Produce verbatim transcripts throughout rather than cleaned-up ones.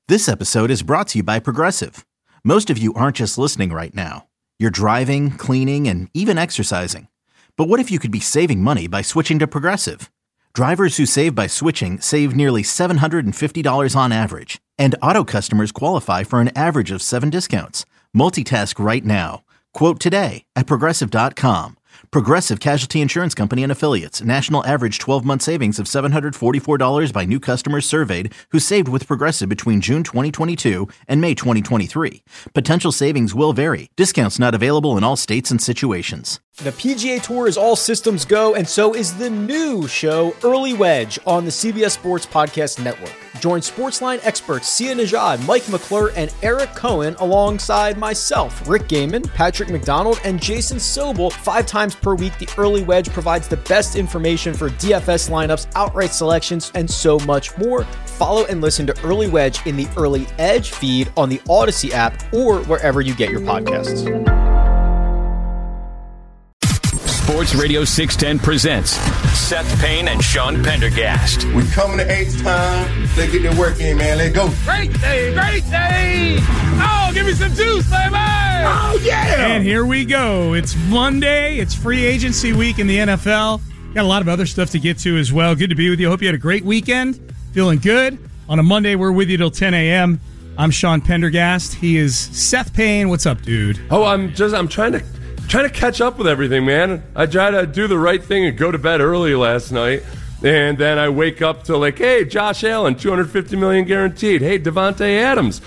This episode is brought to you by Progressive. Most of you aren't just listening right now. You're driving, cleaning, and even exercising. But what if you could be saving money by switching to Progressive? Drivers who save by switching save nearly seven hundred fifty dollars on average. And auto customers qualify for an average of seven discounts. Multitask right now. Quote today at Progressive dot com. Progressive Casualty Insurance Company and Affiliates. National average twelve-month savings of seven hundred forty-four dollars by new customers surveyed who saved with Progressive between June twenty twenty-two and May twenty twenty-three. Potential savings will vary. Discounts not available in all states and situations. The P G A Tour is all systems go, and so is the new show, Early Wedge, on the C B S Sports Podcast Network. Join Sportsline experts Sia Nejad, Mike McClure, and Eric Cohen alongside myself, Rick Gaiman, Patrick McDonald, and Jason Sobel. Five times per week, the Early Wedge provides the best information for D F S lineups, outright selections, and so much more. Follow and listen to Early Wedge in the Early Edge feed on the Odyssey app or wherever you get your podcasts. Sports Radio six ten presents Seth Payne and Sean Pendergast. We coming to H time. Let's get the work in, man. Let's go. Great day, great day. Oh, give me some juice, baby. Oh, yeah. And here we go. It's Monday. It's free agency week in the N F L. Got a lot of other stuff to get to as well. Good to be with you. Hope you had a great weekend. Feeling good. On a Monday, we're with you till ten a.m. I'm Sean Pendergast. He is Seth Payne. What's up, dude? Oh, I'm just, I'm trying to... Trying to catch up with everything, man. I tried to do the right thing and go to bed early last night. And then I wake up to like, hey, Josh Allen, two hundred fifty million dollars guaranteed. Hey, Devontae Adams,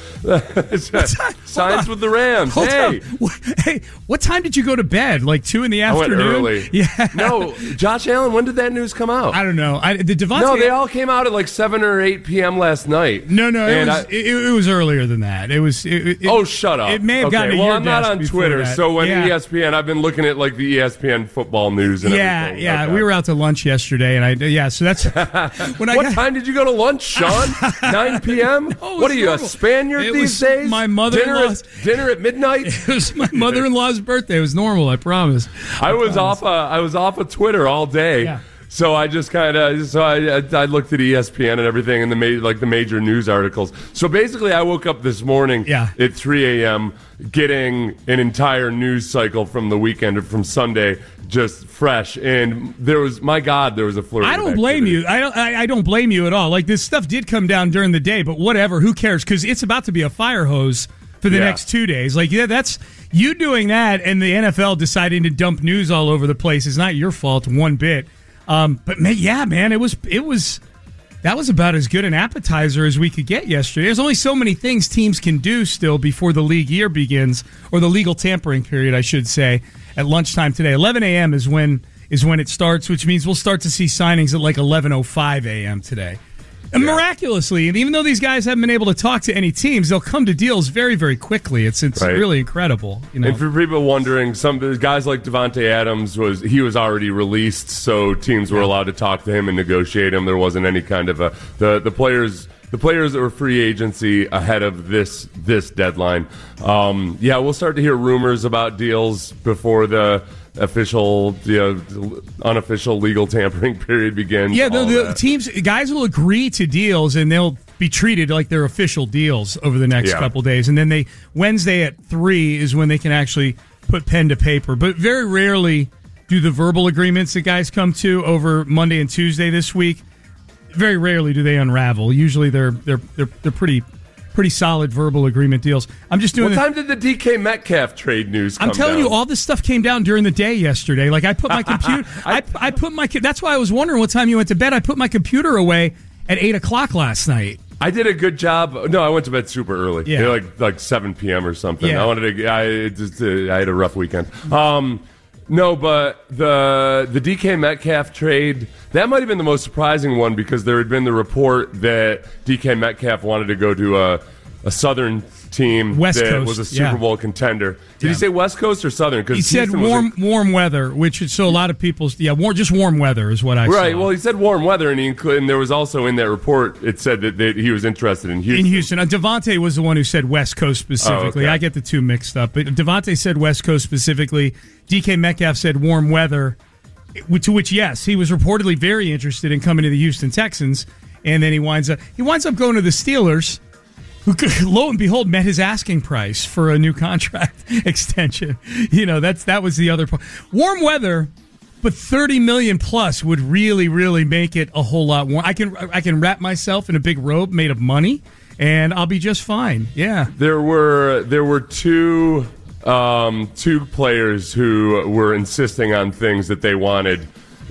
signs with the Rams. Hold hey, up. Hey, what time did you go to bed? Like two in the afternoon? I went early. Yeah. No, Josh Allen. When did that news come out? I don't know. I, the Devontae. No, they all came out at like seven or eight p.m. last night. No, no, it and was, I, it, it was earlier than that. It was. It, it, oh, shut up. It may have okay. gotten to well, your I'm not desk on before Twitter, that. so when yeah. E S P N, I've been looking at like the E S P N football news and yeah, everything. Yeah, okay. We were out to lunch yesterday, and I yeah. So that's when I what got, time did you go to lunch, Sean? nine p.m.? Oh, what are you, normal. a Spaniard it these was days? My dinner mother-in-law's at, dinner at midnight? It was my mother-in-law's birthday. It was normal, I promise. I, I was promise. off. Uh, I was off of Twitter all day. Yeah. So I just kind of so I, I looked at E S P N and everything and the ma- like the major news articles. So basically, I woke up this morning yeah. at three a.m. getting an entire news cycle from the weekend or from Sunday just fresh, and there was my God, there was a flurry. I don't of blame activity. you. I don't. I, I don't blame you at all. Like this stuff did come down during the day, but whatever. Who cares? Because it's about to be a fire hose for the yeah. next two days. Like yeah, that's you doing that, and the N F L deciding to dump news all over the place is not your fault one bit. Um, but man, yeah, man, it was it was that was about as good an appetizer as we could get yesterday. There's only so many things teams can do still before the league year begins, or the legal tampering period, I should say, at lunchtime today. eleven a.m. is when is when it starts, which means we'll start to see signings at like eleven oh five a.m. today. And yeah. miraculously, and even though these guys haven't been able to talk to any teams, they'll come to deals very, very quickly. It's it's right. really incredible. You know? And for people wondering, some guys like Devontae Adams was he was already released, so teams were allowed to talk to him and negotiate him. There wasn't any kind of a the the players. The players that were free agency ahead of this this deadline. Um, yeah, we'll start to hear rumors about deals before the official, you know, unofficial legal tampering period begins. Yeah, the, the teams, guys will agree to deals and they'll be treated like they're official deals over the next yeah. couple days. And then they Wednesday at three is when they can actually put pen to paper. But very rarely do the verbal agreements that guys come to over Monday and Tuesday this week. Very rarely do they unravel. Usually they're they're they're they're pretty pretty solid verbal agreement deals. I'm just doing. What the, time did the D K Metcalf trade news come I'm telling down? you, all this stuff came down during the day yesterday. Like I put my computer, I, I put my. That's why I was wondering what time you went to bed. I put my computer away at eight o'clock last night. I did a good job. No, I went to bed super early. Yeah, like like seven p.m. or something. Yeah. I wanted to. I just. Uh, I had a rough weekend. Um, no, but the the D K Metcalf trade. That might have been the most surprising one because there had been the report that D K Metcalf wanted to go to a, a Southern team West that Coast, was a Super yeah. Bowl contender. Did Yeah. he say West Coast or Southern? He said Houston was warm a, warm weather, which is, so a lot of people's yeah, war, just warm weather is what I right. saw. Well, he said warm weather, and he included, and there was also in that report it said that, that he was interested in Houston. In Houston, uh, Devontae was the one who said West Coast specifically. Oh, okay. I get the two mixed up, but Devontae said West Coast specifically. D K Metcalf said warm weather. To which, yes, he was reportedly very interested in coming to the Houston Texans, and then he winds up he winds up going to the Steelers, who, lo and behold, met his asking price for a new contract extension. You know, that's that was the other part. Warm weather, but thirty million plus would really, really make it a whole lot warm. I can I can wrap myself in a big robe made of money, and I'll be just fine. Yeah. There were there were two um, two players who were insisting on things that they wanted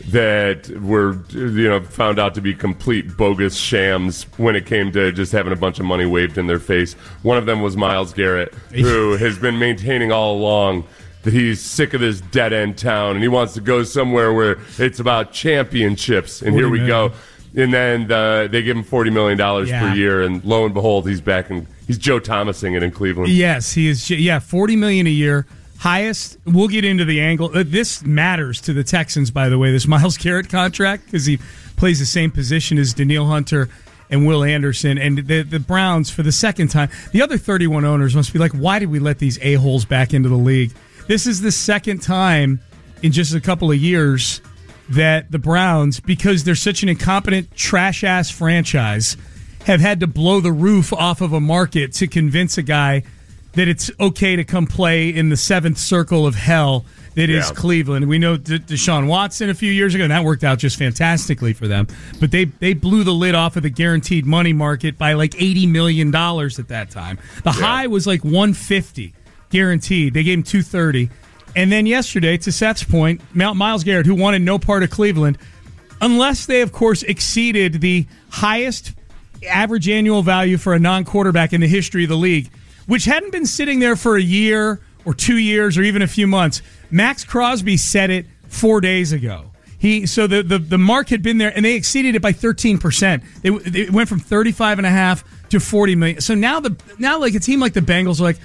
that were, you know, found out to be complete bogus shams when it came to just having a bunch of money waved in their face. One of them was Myles Garrett, who has been maintaining all along that he's sick of this dead-end town and he wants to go somewhere where it's about championships. And here we go. And then uh, they give him forty million dollars yeah. per year, and lo and behold, he's back and he's Joe Thomasing it in Cleveland. Yes, he is. Yeah, forty million dollars a year. Highest, we'll get into the angle. This matters to the Texans, by the way, this Myles Garrett contract, because he plays the same position as Danielle Hunter and Will Anderson. And the, the Browns, for the second time, the other thirty-one owners must be like, why did we let these a-holes back into the league? This is the second time in just a couple of years that the Browns, because they're such an incompetent, trash-ass franchise, have had to blow the roof off of a market to convince a guy that it's okay to come play in the seventh circle of hell that is yeah. Cleveland. We know De- Deshaun Watson a few years ago, and that worked out just fantastically for them. But they they blew the lid off of the guaranteed money market by like eighty million dollars at that time. The yeah. high was like one hundred fifty guaranteed. They gave him two hundred thirty. And then yesterday, to Seth's point, Myles Garrett, who wanted no part of Cleveland, unless they, of course, exceeded the highest average annual value for a non-quarterback in the history of the league, which hadn't been sitting there for a year or two years or even a few months. Max Crosby said it four days ago. He so the, the, the mark had been there, and they exceeded it by thirteen percent. They, they went from thirty-five and a half to forty million. So now the now like a team like the Bengals are like,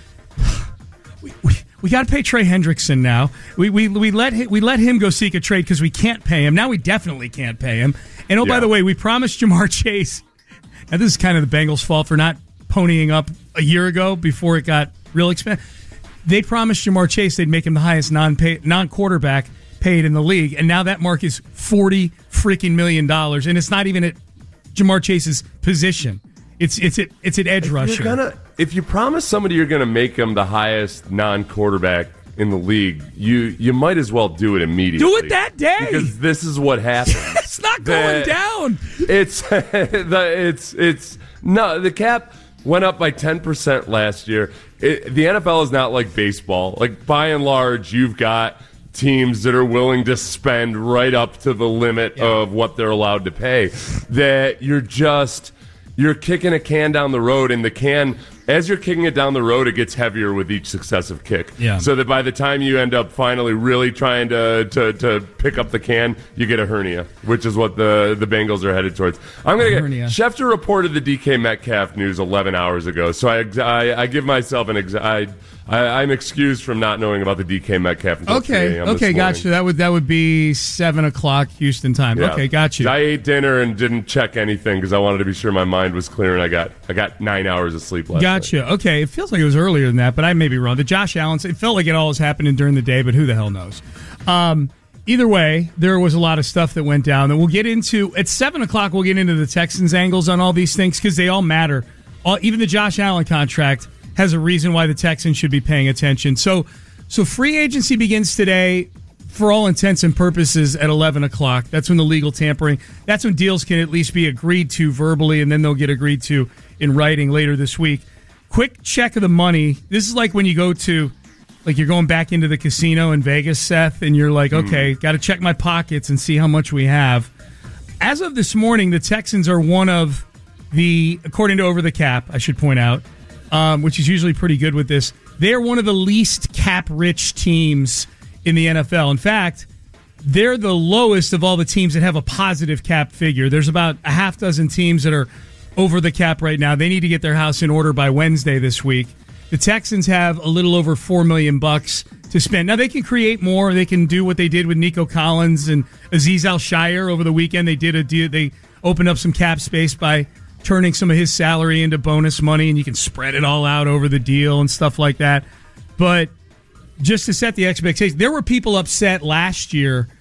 we we, we got to pay Trey Hendrickson now. We we we let him, we let him go seek a trade because we can't pay him. Now we definitely can't pay him. And oh, yeah. by the way, we promised Jamar Chase. And this is kind of the Bengals' fault for not ponying up a year ago before it got real expensive. They promised Jamar Chase they'd make him the highest non-pay, non-quarterback paid in the league, and now that mark is forty freaking million dollars, and it's not even at Jamar Chase's position. It's it's at it's at edge if rusher. You're gonna, if you promise somebody you're going to make him the highest non-quarterback in the league, you you might as well do it immediately. Do it that day, because this is what happens. It's not going the, down. It's the it's it's no the cap went up by ten percent last year. It, the N F L is not like baseball. Like, by and large, you've got teams that are willing to spend right up to the limit yeah. of what they're allowed to pay. That you're just, you're kicking a can down the road, and the can, as you're kicking it down the road, it gets heavier with each successive kick. Yeah. So that by the time you end up finally really trying to, to, to pick up the can, you get a hernia, which is what the, the Bengals are headed towards. I'm going to get, Schefter reported the D K Metcalf news eleven hours ago, so I, I, I give myself an ex- I, I, I'm excused from not knowing about the D K Metcalf until okay, okay, gotcha. That would that would be seven o'clock Houston time. Yeah. Okay, gotcha. I ate dinner and didn't check anything because I wanted to be sure my mind was clear, and I got I got nine hours of sleep last gotcha. night. Okay, it feels like it was earlier than that, but I may be wrong. The Josh Allen, it felt like it all was happening during the day, but who the hell knows? Um, either way, there was a lot of stuff that went down, and we'll get into at seven o'clock. We'll get into the Texans' angles on all these things because they all matter. All, even the Josh Allen contract has a reason why the Texans should be paying attention. So, so free agency begins today, for all intents and purposes, at eleven o'clock. That's when the legal tampering. That's when deals can at least be agreed to verbally, and then they'll get agreed to in writing later this week. Quick check of the money. This is like when you go to, like you're going back into the casino in Vegas, Seth, and you're like, okay, mm. got to check my pockets and see how much we have. As of this morning, the Texans are one of the, according to Over the Cap, I should point out, um, which is usually pretty good with this, they're one of the least cap-rich teams in the N F L. In fact, they're the lowest of all the teams that have a positive cap figure. There's about a half dozen teams that are over the cap right now. They need to get their house in order by Wednesday this week. The Texans have a little over four million bucks to spend. Now, they can create more. They can do what they did with Nico Collins and Azeez Al-Shaair over the weekend. They did a deal. They opened up some cap space by turning some of his salary into bonus money, and you can spread it all out over the deal and stuff like that. But just to set the expectation, there were people upset last year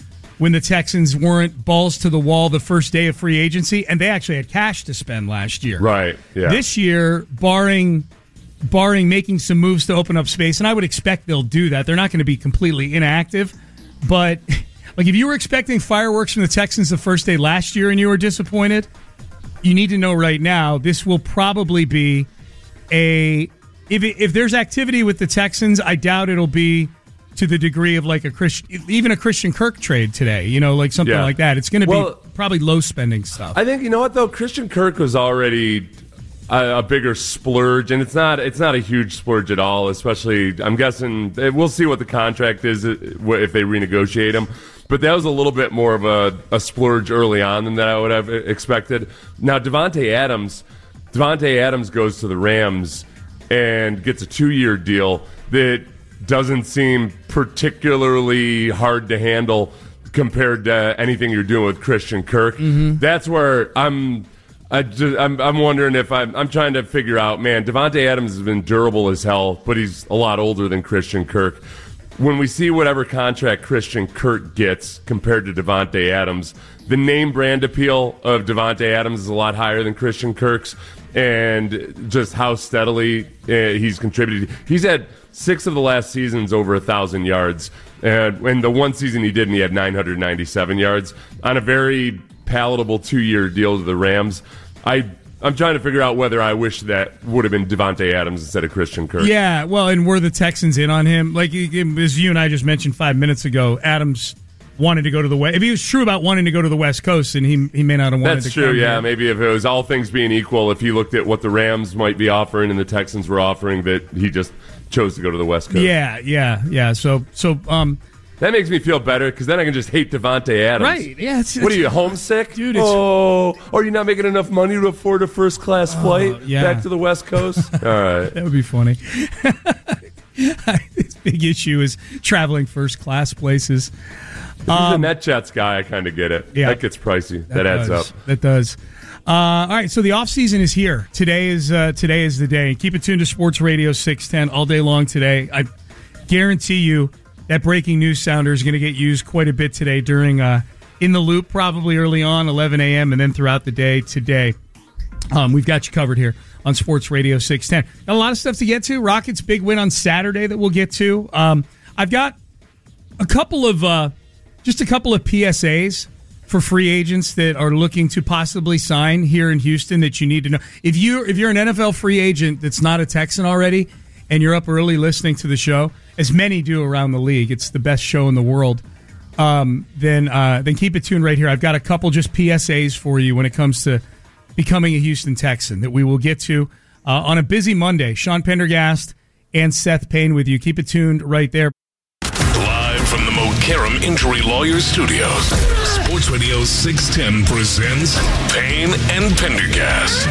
when the Texans weren't balls to the wall the first day of free agency, and they actually had cash to spend last year. Right, yeah. This year, barring barring making some moves to open up space, and I would expect they'll do that. They're not going to be completely inactive, but like if you were expecting fireworks from the Texans the first day last year and you were disappointed, you need to know right now this will probably be a if it, if there's activity with the Texans, I doubt it'll be to the degree of like a Christian, even a Christian Kirk trade today, you know, like something yeah. like that. It's going to well, be probably low spending stuff. I think, you know what, though? Christian Kirk was already a, a bigger splurge, and it's not it's not a huge splurge at all, especially, I'm guessing, we'll see what the contract is if they renegotiate him. But that was a little bit more of a, a splurge early on than that I would have expected. Now, Davante Adams, Davante Adams goes to the Rams and gets a two-year deal that doesn't seem particularly hard to handle compared to anything you're doing with Christian Kirk. Mm-hmm. That's where I'm I just, I'm, I'm wondering if I'm, I'm trying to figure out, man, Davante Adams has been durable as hell, but he's a lot older than Christian Kirk. When we see whatever contract Christian Kirk gets compared to Davante Adams, the name brand appeal of Davante Adams is a lot higher than Christian Kirk's, and just how steadily uh, he's contributed. He's had six of the last seasons over a thousand yards, and when the one season he didn't, he had nine hundred ninety-seven yards on a very palatable two-year deal to the Rams. I I'm trying to figure out whether I wish that would have been Davante Adams instead of Christian Kirk. Yeah, well, and were the Texans in on him? Like as you and I just mentioned five minutes ago, Adams wanted to go to the West. If he was true about wanting to go to the West Coast, and he he may not have wanted That's to true, come yeah. here. Maybe if it was all things being equal, if he looked at what the Rams might be offering and the Texans were offering, that he just chose to go to the West Coast. Yeah, yeah, yeah. So, so um, that makes me feel better because then I can just hate Davante Adams. Right? Yeah. It's, what are you, homesick, dude? It's, oh, are you not making enough money to afford a first class flight uh, yeah. back to the West Coast? All right, that would be funny. This big issue is traveling first class places. If he's um, a NetJets guy, I kind of get it. Yeah, that gets pricey. That, that adds does. up. That does. Uh, all right, so the off season is here. Today is uh, today is the day. Keep it tuned to Sports Radio six ten all day long today. I guarantee you that breaking news sounder is going to get used quite a bit today during uh, In the Loop, probably early on, eleven a.m., and then throughout the day today. Um, we've got you covered here on Sports Radio six ten. Got a lot of stuff to get to. Rockets' big win on Saturday that we'll get to. Um, I've got a couple of, uh, just a couple of P S As for free agents that are looking to possibly sign here in Houston that you need to know. If you if you're an N F L free agent that's not a Texan already, and you're up early listening to the show, as many do around the league, it's the best show in the world. Um, then uh, then keep it tuned right here. I've got a couple just P S As for you when it comes to becoming a Houston Texan that we will get to uh, on a busy Monday. Sean Pendergast and Seth Payne with you. Keep it tuned right there. Live from the Mokaram Injury Lawyers Studios, Sports Radio six ten presents Payne and Pendergast.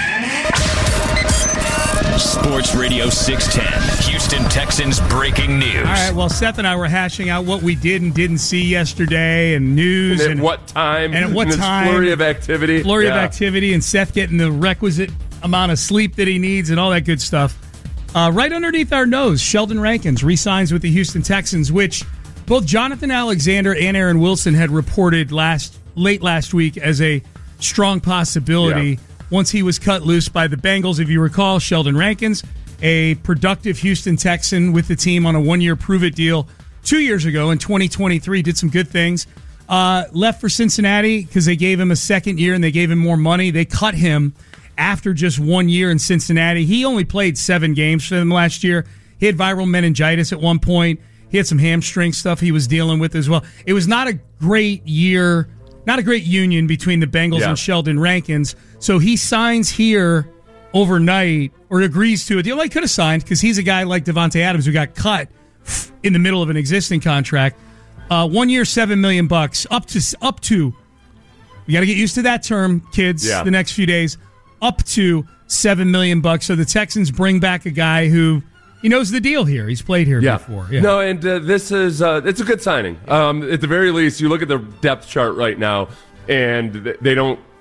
Sports Radio six ten, Houston Texans breaking news. All right, well, Seth and I were hashing out what we did and didn't see yesterday and news. And at and, what time. And at what and time. Flurry of activity. Flurry yeah. of activity, and Seth getting the requisite amount of sleep that he needs and all that good stuff. Uh, right underneath our nose, Sheldon Rankins re-signs with the Houston Texans, which both Jonathan Alexander and Aaron Wilson had reported last late last week as a strong possibility. Yeah. Once he was cut loose by the Bengals, if you recall, Sheldon Rankins, a productive Houston Texan with the team on a one-year prove-it deal two years ago in twenty twenty-three, did some good things. Uh, left for Cincinnati because they gave him a second year and they gave him more money. They cut him after just one year in Cincinnati. He only played seven games for them last year. He had viral meningitis at one point. He had some hamstring stuff he was dealing with as well. It was not a great year, not a great union between the Bengals yeah. and Sheldon Rankins. So he signs here overnight or agrees to a deal. Well, he could have signed because he's a guy like Davante Adams who got cut in the middle of an existing contract. Uh, one year, seven million bucks, up to up to. We got to get used to that term, kids. Yeah. The next few days, up to seven million bucks. So the Texans bring back a guy who he knows the deal here. He's played here yeah. before. Yeah. No, and uh, this is uh, it's a good signing. Um, at the very least, you look at the depth chart right now, and they don't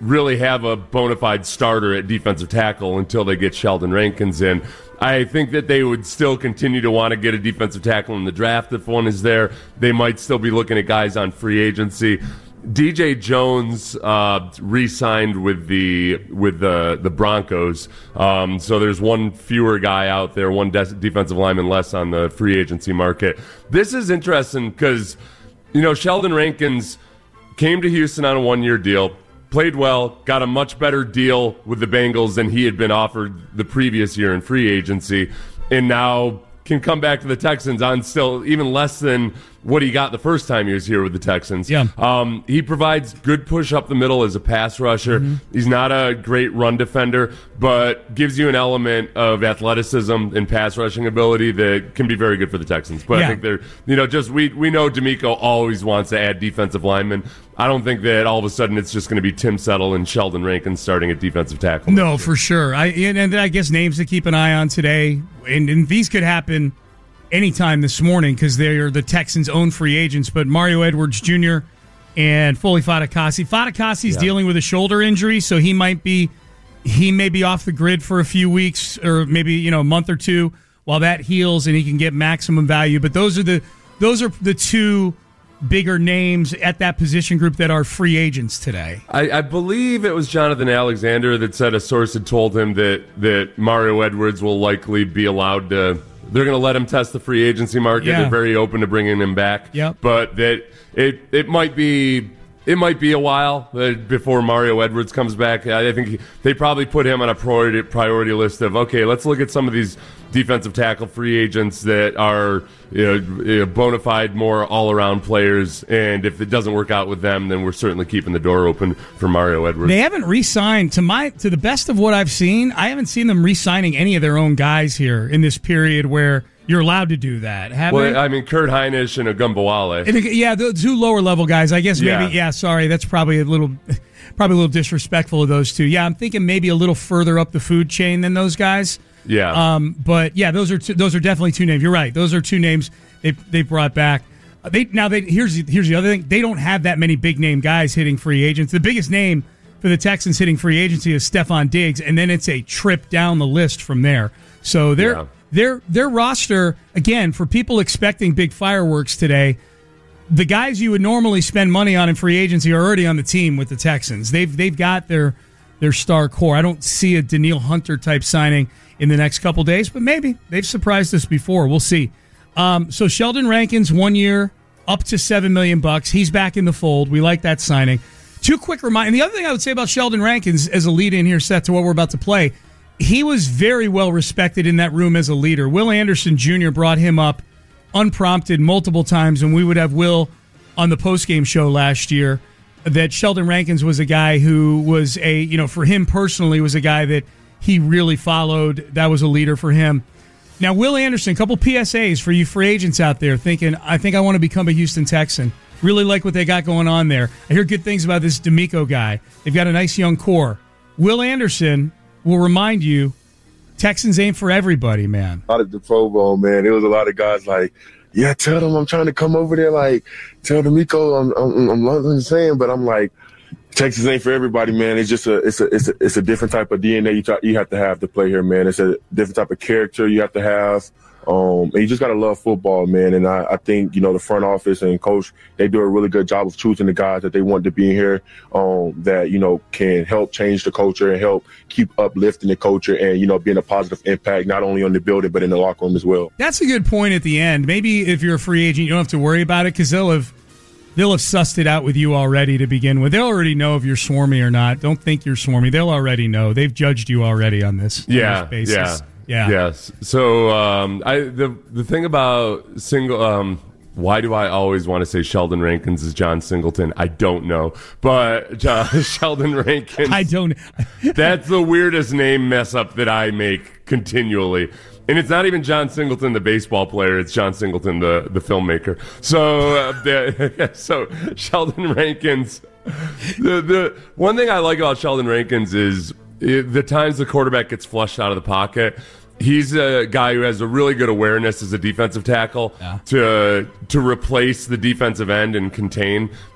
really have a bona fide starter at defensive tackle until they get Sheldon Rankins in. I think that they would still continue to want to get a defensive tackle in the draft if one is there. They might still be looking at guys on free agency. D J Jones uh, re-signed with the with the the Broncos, um, so there's one fewer guy out there, one de- defensive lineman less on the free agency market. This is interesting because, you know, Sheldon Rankins came to Houston on a one-year deal, played well, got a much better deal with the Bengals than he had been offered the previous year in free agency, and now can come back to the Texans on still even less than what he got the first time he was here with the Texans. Yeah. Um, he provides good push up the middle as a pass rusher. Mm-hmm. He's not a great run defender, but gives you an element of athleticism and pass rushing ability that can be very good for the Texans. But yeah. I think they're, you know, just we we know D'Amico always wants to add defensive linemen. I don't think that all of a sudden it's just going to be Tim Settle and Sheldon Rankins starting at defensive tackle. No, for sure. I and, and I guess names to keep an eye on today, and, and these could happen anytime this morning because they're the Texans' own free agents. But Mario Edwards Junior and Foley Fatukasi. Fatukasi's yeah. dealing with a shoulder injury, so he might be he may be off the grid for a few weeks or maybe you know a month or two while that heals and he can get maximum value. But those are the those are the two bigger names at that position group that are free agents today. I, I believe it was Jonathan Alexander that said a source had told him that, that Mario Edwards will likely be allowed to. They're going to let him test the free agency market. Yeah. They're very open to bringing him back. Yep. But that it it might be it might be a while before Mario Edwards comes back. I think they probably put him on a priority priority list of okay, let's look at some of these defensive tackle free agents that are you know, bona fide, more all-around players, and if it doesn't work out with them, then we're certainly keeping the door open for Mario Edwards. They haven't re-signed, to my to the best of what I've seen, I haven't seen them re-signing any of their own guys here in this period where you're allowed to do that. Have well, they? I mean, Kurt Heinisch and Agumbawale. And, yeah, the two lower-level guys, I guess maybe, yeah. yeah, sorry, that's probably a little probably a little disrespectful of those two. Yeah, I'm thinking maybe a little further up the food chain than those guys. Yeah. Um, but yeah, those are two, those are definitely two names. You're right. Those are two names they they brought back. They now they here's here's the other thing. They don't have that many big name guys hitting free agents. The biggest name for the Texans hitting free agency is Stephon Diggs, and then it's a trip down the list from there. So their yeah. their their roster again for people expecting big fireworks today. The guys you would normally spend money on in free agency are already on the team with the Texans. They've they've got their their star core. I don't see a Danielle Hunter type signing in the next couple days, but maybe they've surprised us before. We'll see. Um, so Sheldon Rankins, one year, up to seven million bucks. He's back in the fold. We like that signing. Two quick reminders. And the other thing I would say about Sheldon Rankins, as a lead in here, set to what we're about to play, he was very well respected in that room as a leader. Will Anderson Junior brought him up unprompted multiple times, and we would have Will on the postgame show last year. That Sheldon Rankins was a guy who was a, you know, for him personally, was a guy that he really followed. That was a leader for him. Now, Will Anderson, a couple P S As for you free agents out there thinking, I think I want to become a Houston Texan. Really like what they got going on there. I hear good things about this D'Amico guy. They've got a nice young core. Will Anderson will remind you, Texans ain't for everybody, man. A lot of the Pro Bowl, man, there was a lot of guys like, yeah, tell them I'm trying to come over there. Like, tell D'Amico I'm, I'm, I'm loving the saying, but I'm like, Texas ain't for everybody, man. It's just a, it's a, it's a, it's a different type of D N A you try, you have to have to play here, man. It's a different type of character you have to have. Um, and you just gotta love football, man. And I, I think, you know, the front office and coach, they do a really good job of choosing the guys that they want to be here, um, that, you know, can help change the culture and help keep uplifting the culture and, you know, being a positive impact, not only on the building, but in the locker room as well. That's a good point at the end. Maybe if you're a free agent, you don't have to worry about it because they'll have, they'll have sussed it out with you already to begin with. They'll already know if you're swarmy or not. Don't think you're swarmy. They'll already know. They've judged you already on this. Yeah, on this basis. yeah. Yeah. Yes. So um, I the the thing about single um, why do I always want to say Sheldon Rankins is John Singleton? I don't know, but John, Sheldon Rankins. I don't. That's the weirdest name mess up that I make continually. And it's not even John Singleton, the baseball player. It's John Singleton, the, the filmmaker. So, uh, the, so Sheldon Rankins. The the one thing I like about Sheldon Rankins is it, the times the quarterback gets flushed out of the pocket. He's a guy who has a really good awareness as a defensive tackle yeah. to to replace the defensive end and contain.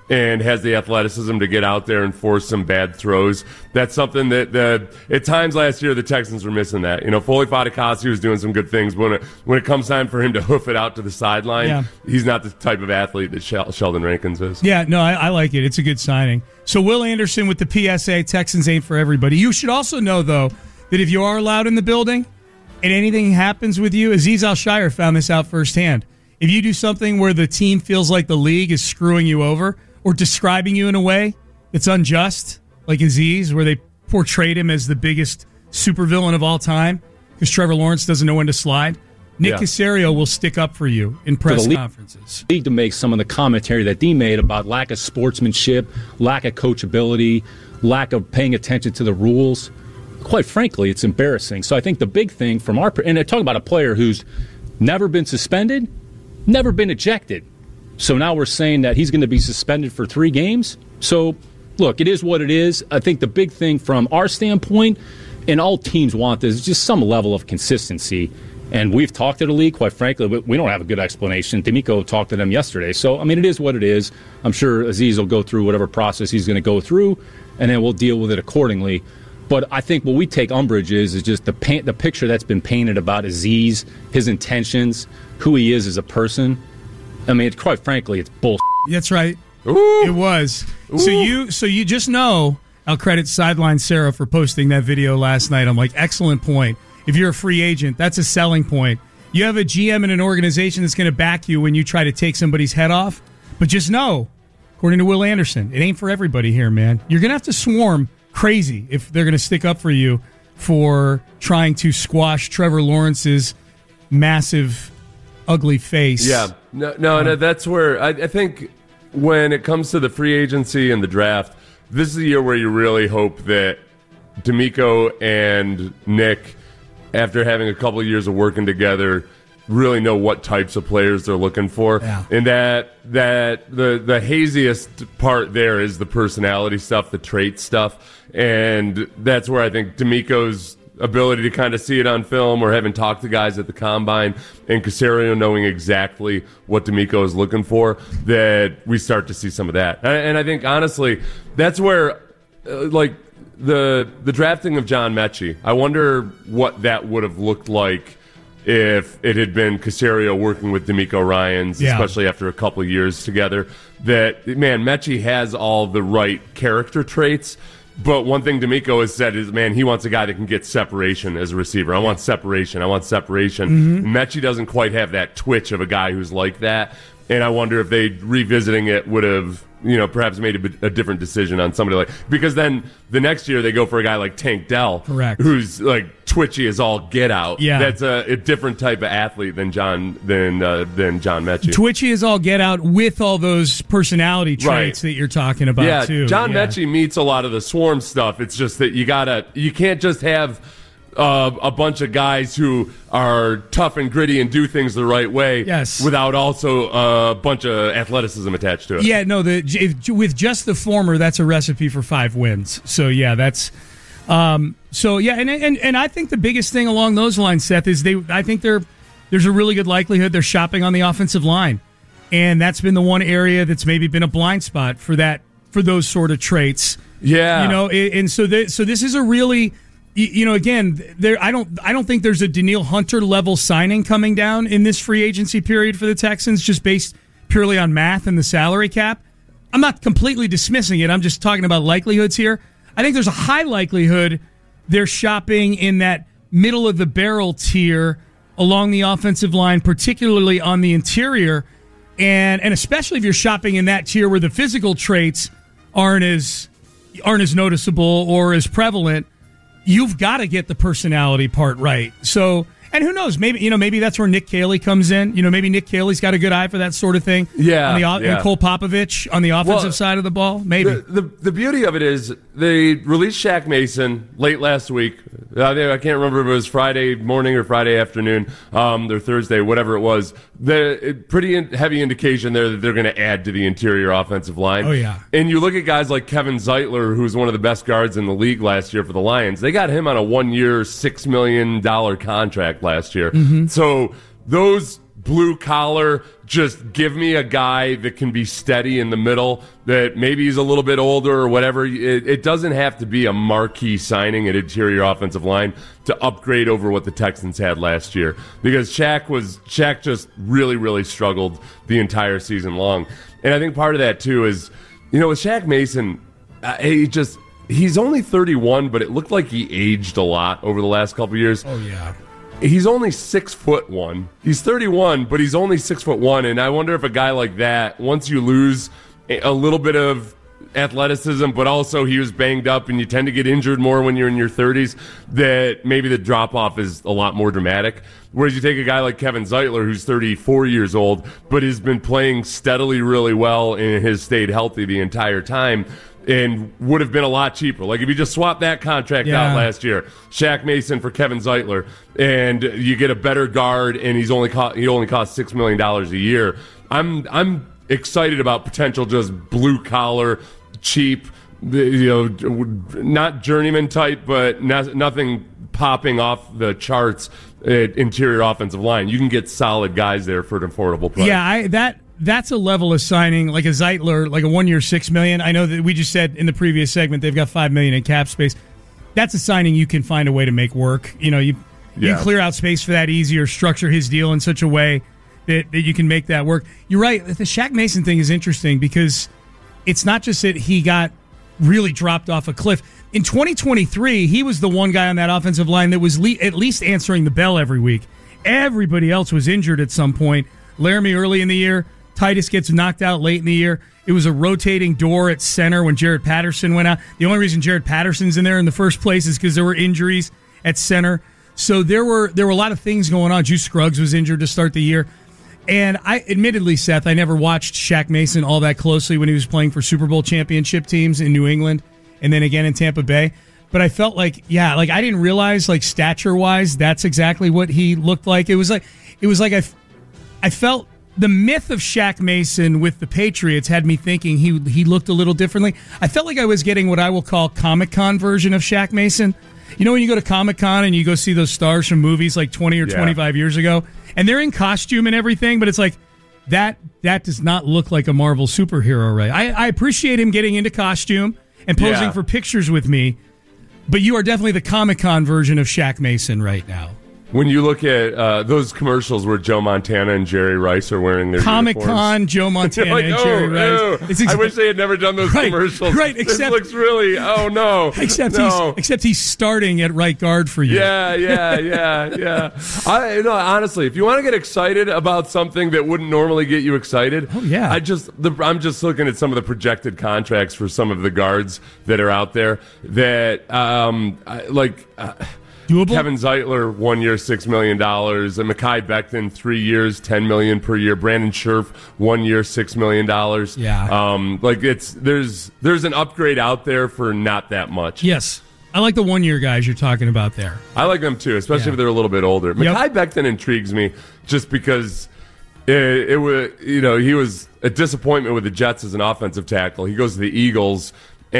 and has the athleticism to get out there and force some bad throws. That's something that the at times last year the Texans were missing that. You know, Foley Fatukasi was doing some good things, but when it, when it comes time for him to hoof it out to the sideline, yeah. he's not the type of athlete that Shel- Sheldon Rankins is. Yeah, no, I, I like it. It's a good signing. So Will Anderson with the P S A, Texans ain't for everybody. You should also know, though, that if you are allowed in the building and anything happens with you, Azeez Al-Shaair found this out firsthand. If you do something where the team feels like the league is screwing you over, or describing you in a way that's unjust, like Azeez, where they portrayed him as the biggest supervillain of all time because Trevor Lawrence doesn't know when to slide. Nick yeah. Caserio will stick up for you in press for the conferences. League to make some of the commentary that Dee made about lack of sportsmanship, lack of coachability, lack of paying attention to the rules. Quite frankly, it's embarrassing. So I think the big thing from our – and I talk about a player who's never been suspended, never been ejected. So now we're saying that he's going to be suspended for three games. So, look, it is what it is. I think the big thing from our standpoint, and all teams want this, is just some level of consistency. And we've talked to the league, quite frankly. We don't have a good explanation. D'Amico talked to them yesterday. So, I mean, it is what it is. I'm sure Azeez will go through whatever process he's going to go through, and then we'll deal with it accordingly. But I think what we take umbrage is, is just the paint, the picture that's been painted about Azeez, his intentions, who he is as a person. I mean, quite frankly, it's bullshit. That's right. Ooh. It was. Ooh. So you so you just know, I'll credit Sideline Sarah for posting that video last night. I'm like, excellent point. If you're a free agent, that's a selling point. You have a G M in an organization that's going to back you when you try to take somebody's head off. But just know, according to Will Anderson, it ain't for everybody here, man. You're going to have to swarm crazy if they're going to stick up for you for trying to squash Trevor Lawrence's massive, ugly face. Yeah. No, no, no, that's where I, I think when it comes to the free agency and the draft, this is a year where you really hope that D'Amico and Nick, after having a couple of years of working together, really know what types of players they're looking for. Yeah. And that that the the haziest part there is the personality stuff, the trait stuff. And that's where I think D'Amico's ability to kind of see it on film or having talked to guys at the combine and Caserio knowing exactly what D'Amico is looking for, that we start to see some of that. And, and I think, honestly, that's where, uh, like, the the drafting of John Mechie, I wonder what that would have looked like if it had been Caserio working with D'Amico Ryans, yeah. especially after a couple of years together. That, man, Mechie has all the right character traits. But one thing D'Amico has said is, man, he wants a guy that can get separation as a receiver. I want separation. I want separation. Mm-hmm. Mechie doesn't quite have that twitch of a guy who's like that. And I wonder if they, revisiting it, would have, you know, perhaps made a, a different decision on somebody like, because then the next year they go for a guy like Tank Dell, correct, who's like twitchy as all get out. Yeah, that's a, a different type of athlete than John than uh, than John Mechie. Twitchy as all get out with all those personality traits right. that you're talking about. Yeah, too. John yeah. Mechie meets a lot of the swarm stuff. It's just that you gotta, you can't just have Uh, a bunch of guys who are tough and gritty and do things the right way, yes, without also a bunch of athleticism attached to it. Yeah, no, the if, with just the former, that's a recipe for five wins. So yeah, that's um, so yeah, and and and I think the biggest thing along those lines, Seth, is they. I think they're there's a really good likelihood they're shopping on the offensive line, and that's been the one area that's maybe been a blind spot for that for those sort of traits. Yeah, you know, and so the, so this is a really. You know, again, there. I don't. I don't think there's a Danielle Hunter level signing coming down in this free agency period for the Texans, just based purely on math and the salary cap. I'm not completely dismissing it. I'm just talking about likelihoods here. I think there's a high likelihood they're shopping in that middle of the barrel tier along the offensive line, particularly on the interior, and and especially if you're shopping in that tier where the physical traits aren't as aren't as noticeable or as prevalent. You've got to get the personality part right. So, and who knows? Maybe you know. Maybe that's where Nick Caley comes in. You know, maybe Nick Caley's got a good eye for that sort of thing. Yeah, on the, yeah. Nicole Popovich on the offensive well, side of the ball. Maybe the, the the beauty of it is they released Shaq Mason late last week. I can't remember if it was Friday morning or Friday afternoon, um, or Thursday, whatever it was. The pretty in, heavy indication there that they're going to add to the interior offensive line. Oh yeah, and you look at guys like Kevin Zeitler, who's one of the best guards in the league last year for the Lions. They got him on a one-year, six million dollar contract last year. Mm-hmm. So those blue collar, just give me a guy that can be steady in the middle, that maybe he's a little bit older or whatever. It, it doesn't have to be a marquee signing at interior offensive line to upgrade over what the Texans had last year, because Shaq was Shaq just really, really struggled the entire season long. And I think part of that, too, is, you know, with Shaq Mason, uh, he just he's only thirty-one, but it looked like he aged a lot over the last couple of years. Oh, yeah. He's only six foot one. He's thirty-one, but he's only six foot one. And I wonder if a guy like that, once you lose a little bit of athleticism, but also he was banged up, and you tend to get injured more when you're in your thirties, that maybe the drop off is a lot more dramatic. Whereas you take a guy like Kevin Zeitler, who's thirty-four years old, but has been playing steadily really well and has stayed healthy the entire time, and would have been a lot cheaper. Like if you just swap that contract yeah. out last year, Shaq Mason for Kevin Zeitler, and you get a better guard, and he's only co- he only costs six million dollars a year. I'm I'm excited about potential just blue collar, cheap, you know, not journeyman type, but not, nothing popping off the charts at interior offensive line. You can get solid guys there for an affordable price. Yeah, I, that. That's a level of signing, like a Zeitler, like a one-year six million dollars. I know that we just said in the previous segment they've got five million dollars in cap space. That's a signing you can find a way to make work. You know, you yeah. you clear out space for that easy, or structure his deal in such a way that, that you can make that work. You're right. The Shaq Mason thing is interesting because it's not just that he got really dropped off a cliff. In twenty twenty-three, he was the one guy on that offensive line that was le- at least answering the bell every week. Everybody else was injured at some point. Laramie early in the year. Titus gets knocked out late in the year. It was a rotating door at center when Jared Patterson went out. The only reason Jared Patterson's in there in the first place is because there were injuries at center. So there were there were a lot of things going on. Juice Scruggs was injured to start the year. And I, admittedly, Seth, I never watched Shaq Mason all that closely when he was playing for Super Bowl championship teams in New England and then again in Tampa Bay. But I felt like, yeah, like I didn't realize, like stature-wise, that's exactly what he looked like. It was like, it was like I, I felt. The myth of Shaq Mason with the Patriots had me thinking he he looked a little differently. I felt like I was getting what I will call Comic-Con version of Shaq Mason. You know when you go to Comic-Con and you go see those stars from movies like twenty or yeah. twenty-five years ago, and they're in costume and everything, but it's like, that that does not look like a Marvel superhero, right? I, I appreciate him getting into costume and posing yeah. for pictures with me, but you are definitely the Comic-Con version of Shaq Mason right now. When you look at uh, those commercials where Joe Montana and Jerry Rice are wearing their Comic-Con, Joe Montana like, and oh, Jerry Rice. Oh, exa- I wish they had never done those right, commercials. Right, except this looks really, oh no. Except no. he's except he's starting at right guard for you. Yeah, yeah, yeah, yeah. I you know, honestly, if you want to get excited about something that wouldn't normally get you excited, oh yeah. I just the, I'm just looking at some of the projected contracts for some of the guards that are out there that um I, like. Uh, Doable? Kevin Zeitler, one year, six million dollars. And Mekhi Becton, three years, ten million per year. Brandon Scherf, one year, six million dollars. Yeah. Um, like it's there's there's an upgrade out there for not that much. Yes. I like the one year guys you're talking about there. I like them too, especially yeah. if they're a little bit older. Yep. Mekhi Becton intrigues me just because it, it was, you know, he was a disappointment with the Jets as an offensive tackle. He goes to the Eagles.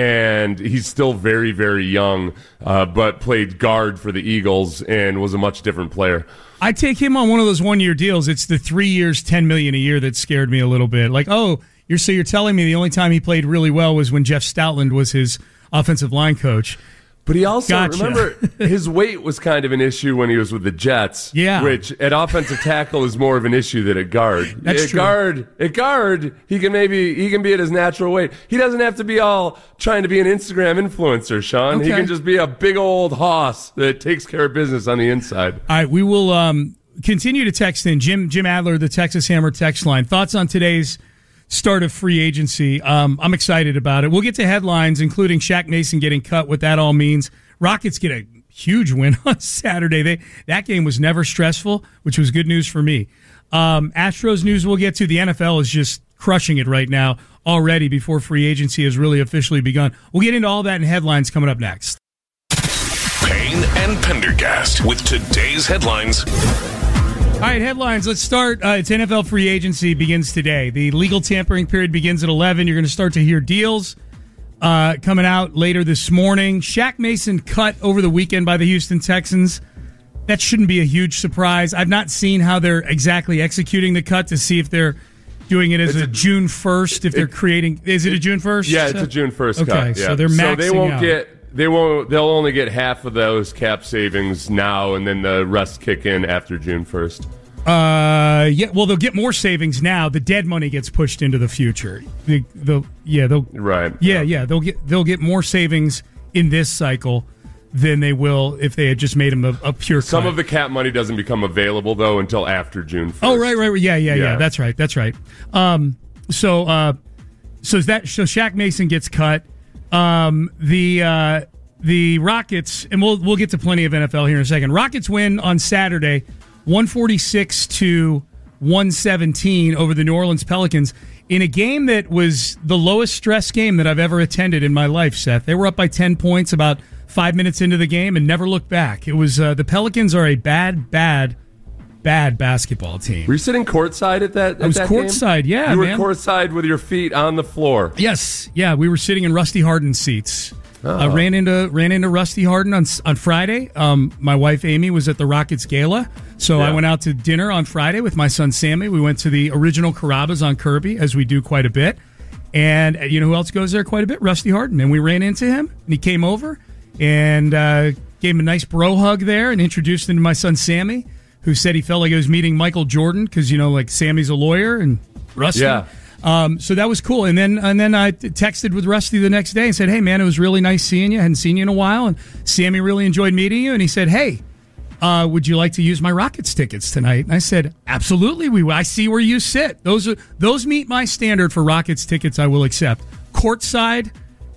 And he's still very, very young, uh, but played guard for the Eagles and was a much different player. I take him on one of those one-year deals. It's the three years, ten million dollars a year that scared me a little bit. Like, oh, you're so you're telling me the only time he played really well was when Jeff Stoutland was his offensive line coach. But he also, gotcha. remember, his weight was kind of an issue when he was with the Jets. Yeah. Which at offensive tackle is more of an issue than at guard. That's at true. Guard, at guard, he can maybe he can be at his natural weight. He doesn't have to be all trying to be an Instagram influencer, Sean. Okay. He can just be a big old hoss that takes care of business on the inside. All right, we will um, continue to text in. Jim Jim Adler, the Texas Hammer text line. Thoughts on today's start of free agency? Um, I'm excited about it. We'll get to headlines, including Shaq Mason getting cut, what that all means. Rockets get a huge win on Saturday. They that game was never stressful, which was good news for me. Um, Astros news we'll get to. The N F L is just crushing it right now already before free agency has really officially begun. We'll get into all that in headlines coming up next. Payne and Pendergast with today's headlines. All right, headlines. Let's start. Uh, it's N F L free agency begins today. The legal tampering period begins at eleven. You're going to start to hear deals Uh, coming out later this morning. Shaq Mason cut over the weekend by the Houston Texans. that shouldn't be a huge surprise. I've not seen how they're exactly executing the cut to see if they're doing it as a, a June first. If it, they're creating, is it a June first? Yeah, it's a June first okay, cut. Okay, yeah. so they're maxing so they won't out. get they won't they'll only get half of those cap savings now, and then the rest kick in after June first. Uh, yeah. Well, they'll get more savings now. The dead money gets pushed into the future. The, the yeah, they'll right. Yeah, yeah. They'll get they'll get more savings in this cycle than they will if they had just made them a, a pure. Some cut. of the cap money doesn't become available though until after June first. Oh, right, right, right. Yeah, yeah, yeah, yeah. That's right. That's right. Um, so, uh, so that so Shaq Mason gets cut. Um, the uh, the Rockets, and we'll we'll get to plenty of N F L here in a second. Rockets win on Saturday, one forty-six to one seventeen over the New Orleans Pelicans in a game that was the lowest stress game that I've ever attended in my life. Seth, they were up by ten points about five minutes into the game and never looked back. It was uh, the Pelicans are a bad, bad, bad basketball team. Were you sitting courtside at that? At I was that courtside. Game? Yeah, you were man. courtside with your feet on the floor. Yes, yeah, we were sitting in Rusty Harden's seats. Oh. I uh, ran into ran into Rusty Harden on on Friday. Um, my wife Amy was at the Rockets gala, so yeah. I went out to dinner on Friday with my son Sammy. We went to the original Carrabba's on Kirby, as we do quite a bit. And uh, you know who else goes there quite a bit? Rusty Harden. And we ran into him, and he came over and uh, gave him a nice bro hug there, and introduced him to my son Sammy, who said he felt like he was meeting Michael Jordan because you know, like Sammy's a lawyer and Rusty. Yeah. Um, so that was cool. And then and then I texted with Rusty the next day and said, hey, man, it was really nice seeing you. I hadn't seen you in a while. And Sammy really enjoyed meeting you. And he said, hey, uh, would you like to use my Rockets tickets tonight? And I said, absolutely. We. I see where you sit. Those are those meet my standard for Rockets tickets I will accept. Courtside,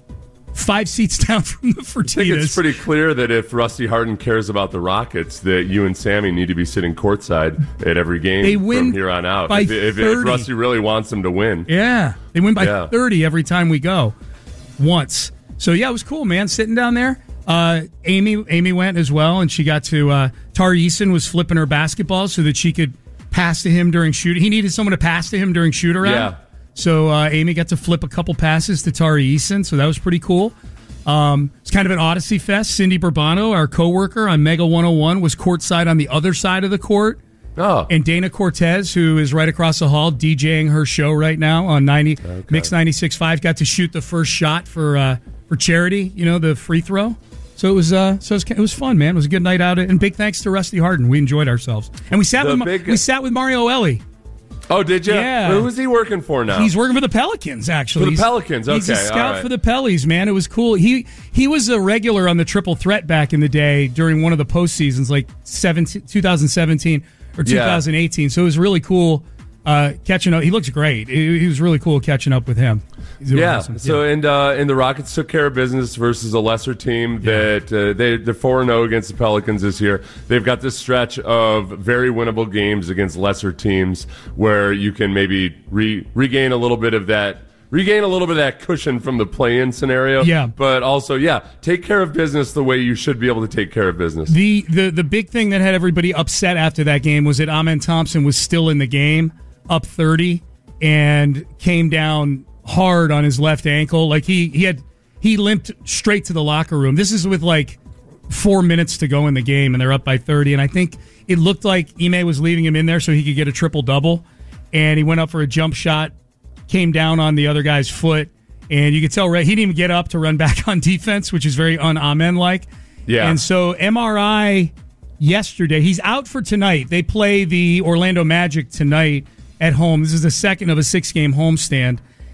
five seats down from the Fertitas. I think it's pretty clear that if Rusty Harden cares about the Rockets, that you and Sammy need to be sitting courtside at every game They win from here on out. by if, if, if thirty. Rusty really wants them to win. Yeah, they win by Yeah. thirty every time we go, once. So yeah, it was cool, man. Sitting down there, uh, Amy Amy went as well, and she got to. Uh, Tari Eason was flipping her basketball so that she could pass to him during shoot. He needed someone to pass to him during shoot around. Yeah. So uh, Amy got to flip a couple passes to Tari Eason, so that was pretty cool. Um, it's kind of an Odyssey fest. Cindy Bourbano, our coworker on Mega one oh one, was courtside on the other side of the court. Oh. And Dana Cortez, who is right across the hall, DJing her show right now on ninety Okay. Mix ninety-six point five, got to shoot the first shot for uh, for charity. You know, the free throw. So it was uh, so it was, it was fun, man. It was a good night out, and big thanks to Rusty Harden. We enjoyed ourselves, and we sat The with big- we sat with Mario Ellie. Oh, did you? Yeah. Who is he working for now? He's working for the Pelicans, actually. For the He's- Pelicans, He's a okay, scout all right. for the Pellies, man. It was cool. He he was a regular on the Triple Threat back in the day during one of the postseasons, like seventeen, twenty seventeen or Yeah. twenty eighteen. So it was really cool uh, catching up. He looks great. He, he was really cool catching up with him. He's doing Yeah. awesome. So and uh, and the Rockets took care of business versus a lesser team that uh, they they're four and zero against the Pelicans this year. They've got this stretch of very winnable games against lesser teams where you can maybe re- regain a little bit of that. Regain a little bit of that cushion from the play-in scenario. Yeah. But also, yeah, take care of business the way you should be able to take care of business. The, the the big thing that had everybody upset after that game was that Amen Thompson was still in the game, up thirty, and came down hard on his left ankle. Like he he had he limped straight to the locker room. This is with like four minutes to go in the game, and they're up by thirty. And I think it looked like Ime was leaving him in there so he could get a triple double. And he went up for a jump shot, came down on the other guy's foot, and you could tell right he didn't even get up to run back on defense, which is very un-Amen like. Yeah. And so M R I yesterday, he's out for tonight. They play the Orlando Magic tonight at home. This is the second of a six-game homestand.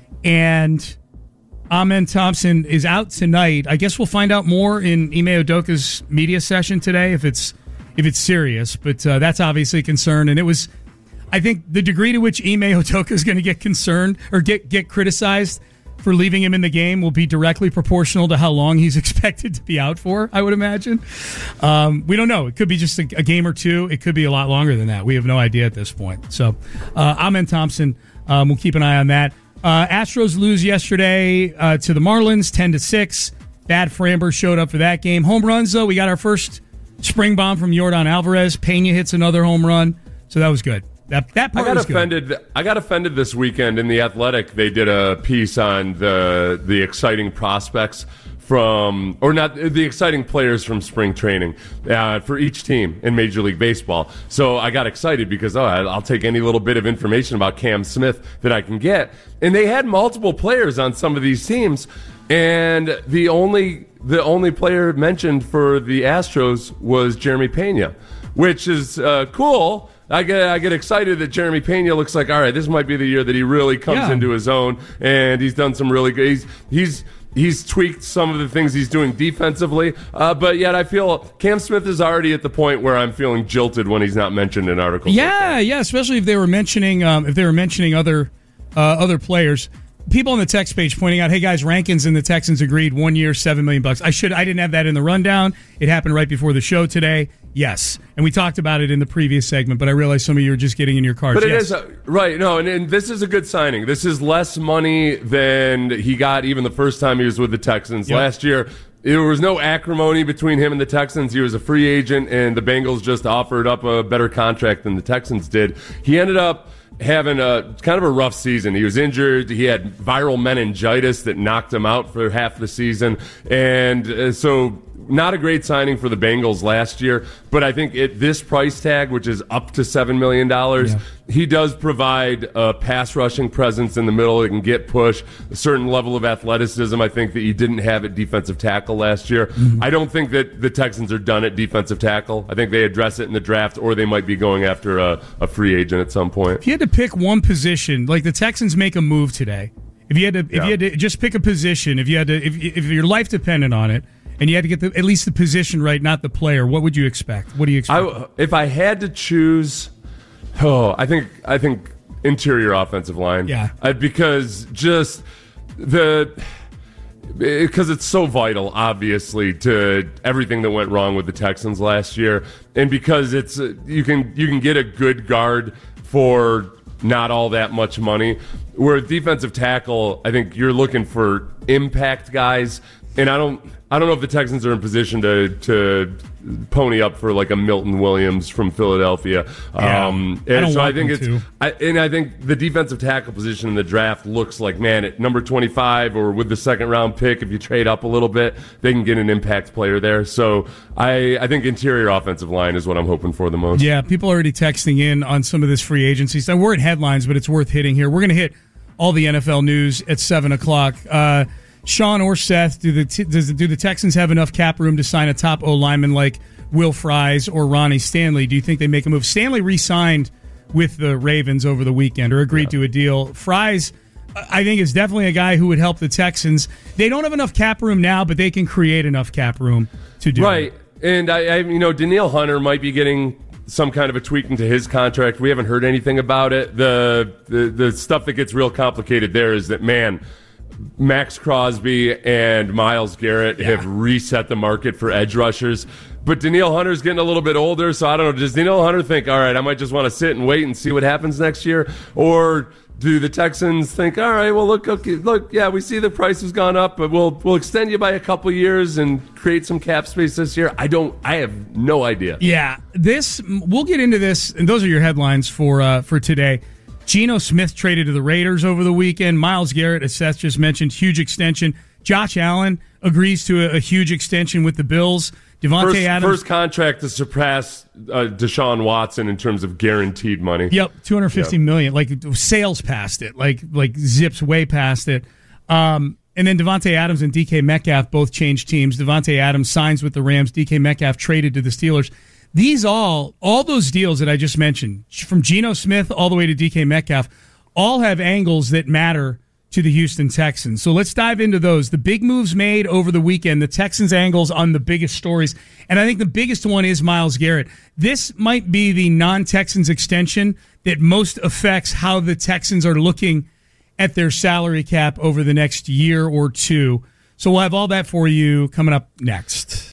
And Amen Thompson is out tonight. I guess we'll find out more in Ime Udoka's media session today if it's if it's serious. But uh, that's obviously a concern. And it was, I think, the degree to which Ime Udoka is going to get concerned or get get criticized for leaving him in the game will be directly proportional to how long he's expected to be out for, I would imagine. Um, we don't know. It could be just a, a game or two. It could be a lot longer than that. We have no idea at this point. So, uh, Amen Thompson, um, we'll keep an eye on that. Uh, Astros lose yesterday uh, to the Marlins, ten to six. Bad Framber showed up for that game. Home runs, though. We got our first spring bomb from Yordan Alvarez. Pena hits another home run. So that was good. That that part I got was offended. good. I got offended this weekend in the Athletic. They did a piece on the the exciting prospects from, or not the exciting players from spring training uh, for each team in Major League Baseball. So I got excited because, oh, I'll take any little bit of information about Cam Smith that I can get. And they had multiple players on some of these teams, and the only the only player mentioned for the Astros was Jeremy Pena, which is uh, cool. I get I get excited that Jeremy Pena looks like, all right, this might be the year that he really comes yeah. into his own, and he's done some really good. He's he's he's tweaked some of the things he's doing defensively, uh, but yet I feel Cam Smith is already at the point where I'm feeling jilted when he's not mentioned in articles. Yeah, like yeah, especially if they were mentioning um, if they were mentioning other uh, other players. People on the text page pointing out, hey guys, Rankins and the Texans agreed one year, seven million bucks. I should I didn't have that in the rundown. It happened right before the show today. Yes, and we talked about it in the previous segment, but I realized some of you were just getting in your cars. But it yes. is a, right. No, and, and this is a good signing. This is less money than he got even the first time he was with the Texans yep. last year. There was no acrimony between him and the Texans. He was a free agent, and the Bengals just offered up a better contract than the Texans did. He ended up having a kind of a rough season. He was injured. He had viral meningitis that knocked him out for half the season. And uh, so not a great signing for the Bengals last year, but I think at this price tag, which is up to seven million dollars, yeah. he does provide a pass rushing presence in the middle that can get push, a certain level of athleticism, I think, that you didn't have at defensive tackle last year. Mm-hmm. I don't think that the Texans are done at defensive tackle. I think they address it in the draft, or they might be going after a, a free agent at some point. If you had to pick one position, like the Texans make a move today, if you had to, if yeah. you had to just pick a position, if you had to, if, if your life depended on it, and you had to get the, at least the position right, not the player, what would you expect? What do you expect? I, if I had to choose, oh, I think I think interior offensive line. Yeah. I, because just the because it's so vital, obviously, to everything that went wrong with the Texans last year, and because it's you can you can get a good guard for not all that much money. Where defensive tackle, I think you're looking for impact guys. And I don't, I don't know if the Texans are in position to to pony up for like a Milton Williams from Philadelphia. Yeah, um, I and don't so want I think them it's, I, and I think the defensive tackle position in the draft looks like, man, at number twenty-five or with the second round pick, if you trade up a little bit, they can get an impact player there. So I, I think interior offensive line is what I'm hoping for the most. Yeah, people are already texting in on some of this free agency stuff. We're in headlines, but it's worth hitting here. We're going to hit all the N F L news at seven o'clock. Uh, Sean or Seth, do the t- does the, do the Texans have enough cap room to sign a top O lineman like Will Fries or Ronnie Stanley? Do you think they make a move? Stanley re-signed with the Ravens over the weekend or agreed yeah. to a deal. Fries, I think, is definitely a guy who would help the Texans. They don't have enough cap room now, but they can create enough cap room to do right. it. Right, and I, I, you know, Danielle Hunter might be getting some kind of a tweak into his contract. We haven't heard anything about it. The the, the stuff that gets real complicated there is that, man, Max Crosby and Myles Garrett yeah. have reset the market for edge rushers. But Danielle Hunter's getting a little bit older, so I don't know. Does Danielle Hunter think, all right, I might just want to sit and wait and see what happens next year? Or do the Texans think, all right, well, look, okay, look, yeah, we see the price has gone up, but we'll we'll extend you by a couple years and create some cap space this year? I don't, I have no idea. Yeah, this, we'll get into this, and those are your headlines for uh, for today. Geno Smith traded to the Raiders over the weekend. Myles Garrett, as Seth just mentioned, huge extension. Josh Allen agrees to a, a huge extension with the Bills. Devontae first, Adams. First contract to surpass uh, Deshaun Watson in terms of guaranteed money. Yep, two hundred fifty yep. million dollars. Like, sales past it. Like, like zips way past it. Um, and then Devontae Adams and D K Metcalf both changed teams. Devontae Adams signs with the Rams. D K Metcalf traded to the Steelers. These all, all those deals that I just mentioned, from Geno Smith all the way to D K Metcalf, all have angles that matter to the Houston Texans. So let's dive into those. The big moves made over the weekend, the Texans' angles on the biggest stories. And I think the biggest one is Myles Garrett. This might be the non-Texans extension that most affects how the Texans are looking at their salary cap over the next year or two. So we'll have all that for you coming up next.